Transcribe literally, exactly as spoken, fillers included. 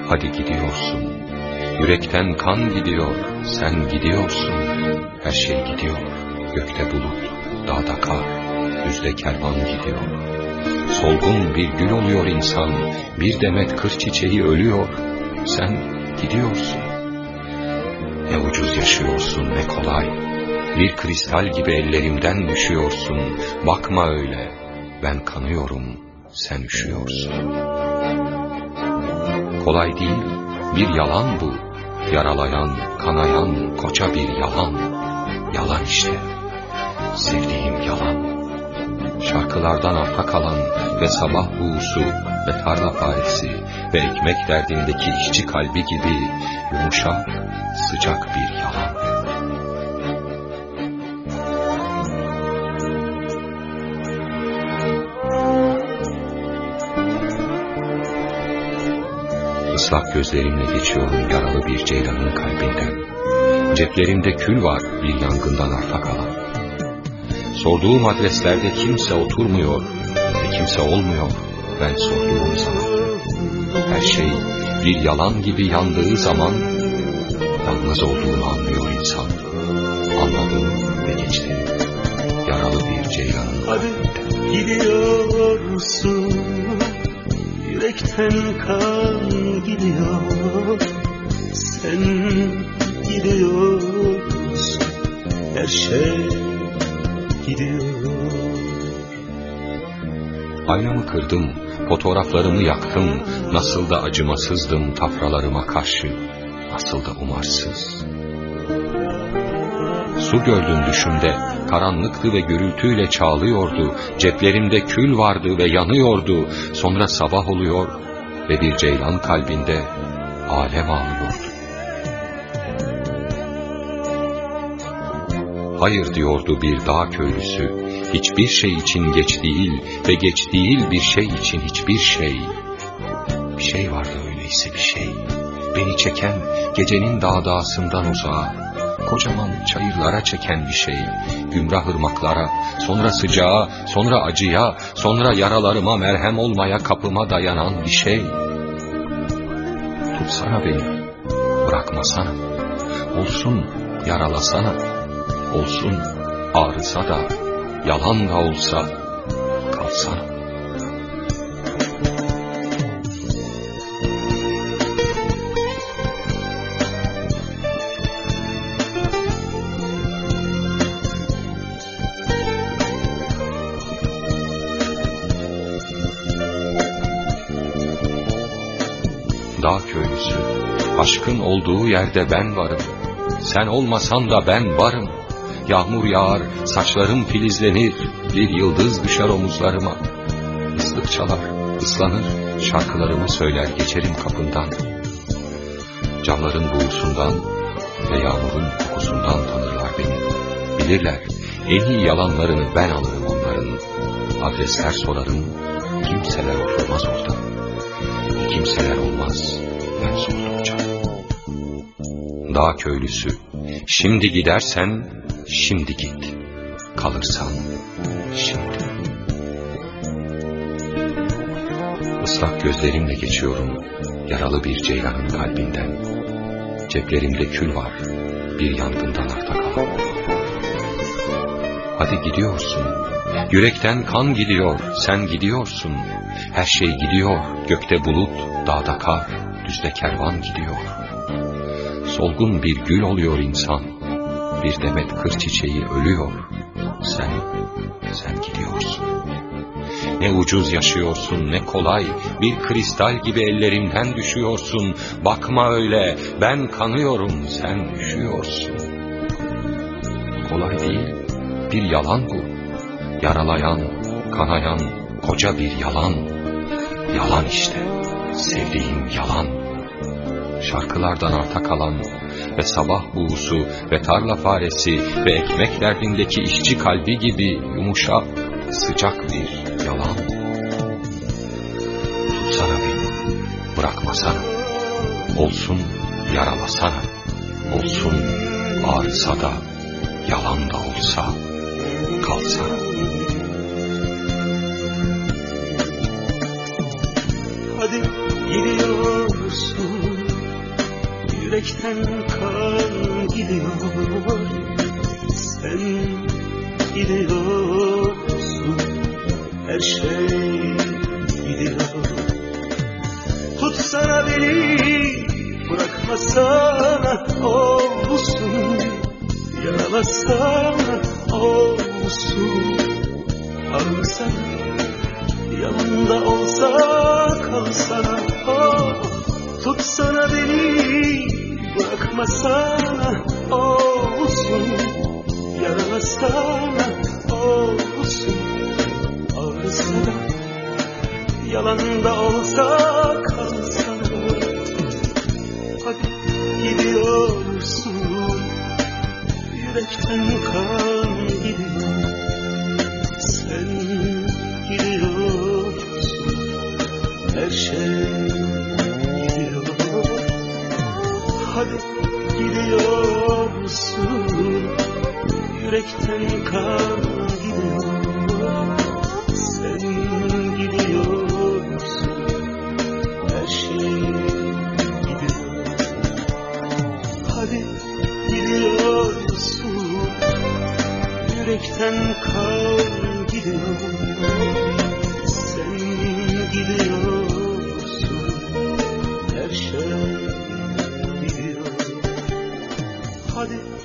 Hadi gidiyorsun, yürekten kan gidiyor, sen gidiyorsun. Her şey gidiyor, gökte bulut, dağda kar, düzde kervan gidiyor. Solgun bir gül oluyor insan, bir demet kır çiçeği ölüyor, sen gidiyorsun. Ne ucuz yaşıyorsun, ne kolay, bir kristal gibi ellerimden düşüyorsun. Bakma öyle, ben kanıyorum, sen üşüyorsun. Kolay değil, bir yalan bu, yaralayan, kanayan koca bir yalan. Yalan işte, sevdiğim yalan. Şarkılardan arta kalan ve sabah buğusu ve tarla faresi ve ekmek derdindeki işçi kalbi gibi yumuşak, sıcak bir yalan. Islak gözlerimle geçiyorum yaralı bir ceylanın kalbinden. Ceplerimde kül var bir yangından arta kalan. Sorduğum adreslerde kimse oturmuyor ve kimse olmuyor ben sorduğum zaman. Her şey bir yalan gibi yandığı zaman yalnız olduğunu anlıyor insan. Anladım ve geçtim yaralı bir ceylanın kalbinden. Hadi gidiyorsun, yürekten kan gidiyor, sen gidiyorsun, her şey gidiyor. Aynamı kırdım, fotoğraflarımı yaktım, nasıl da acımasızdım tafralarıma karşı, nasıl da umarsız. Su gördüm düşümde, karanlıktı ve gürültüyle çağlıyordu, ceplerimde kül vardı ve yanıyordu, sonra sabah oluyor ve bir ceylan kalbinde alem ağlıyordu. Hayır diyordu bir dağ köylüsü, hiçbir şey için geç değil ve geç değil bir şey için hiçbir şey. Bir şey vardı öyleyse bir şey, beni çeken gecenin dağdağısından uzağa, kocaman çayırlara çeken bir şey, gümrah ırmaklara, sonra sıcağa, sonra acıya, sonra yaralarıma merhem olmaya kapıma dayanan bir şey. Tutsana beni, bırakmasana, olsun yaralasana, olsun ağrısa da, yalan da olsa kalsana. Dağ köylüsü, aşkın olduğu yerde ben varım. Sen olmasan da ben varım. Yağmur yağar, saçlarım filizlenir, bir yıldız düşer omuzlarıma. Islık çalar, ıslanır, şarkılarımı söyler geçerim kapından. Camların buğusundan ve yağmurun kokusundan tanırlar beni. Bilirler, en iyi yalanlarını ben alırım onların. Adresler sorarım, kimseler oturmaz orada. Kimseler olmaz ben sordukça. Dağ köylüsü, şimdi gidersen şimdi git, kalırsan şimdi. Islak gözlerimle geçiyorum yaralı bir ceylanın kalbinden. Ceplerimde kül var bir yangından arta kalan. Hadi gidiyorsun, yürekten kan gidiyor, sen gidiyorsun. Her şey gidiyor, gökte bulut, dağda kar, düzde kervan gidiyor. Solgun bir gül oluyor insan, bir demet kır çiçeği ölüyor. Sen, sen gidiyorsun. Ne ucuz yaşıyorsun, ne kolay, bir kristal gibi ellerimden düşüyorsun. Bakma öyle, ben kanıyorum, sen üşüyorsun. Kolay değil, bir yalan bu, yaralayan, kanayan koca bir yalan. Yalan işte, sevdiğim yalan. Şarkılardan arta kalan ve sabah buğusu ve tarla faresi ve ekmek derdindeki işçi kalbi gibi yumuşak, sıcak bir yalan. Tutsana beni, bırakmasana, olsun yaralasana, olsun ağrısa da, yalan da olsa kalsana. Hadi gidiyorsun, yürekten kan gidiyor. Sen gidiyorsun, her şey gidiyor. Tutsana beni, bırakmasana olsun, yaralasana olsun. Ağlasana, yanında olsa kalsana. Oh, tutsana beni, bırakmasana olsun, yaralasana olsun. Ağlasana, yalanında olsa kalsana. Hadi gidiyorsun, yürekten kan gidiyor. Sen gidiyorsun, her şey gidiyor. Hadi gidiyorsun, yürekten kan gidiyor. Sen gidiyorsun, her şey gidiyor. Hadi gidiyorsun, yürekten kan gidiyor. Sen gidiyorsun, her şey gidiyor. Hadi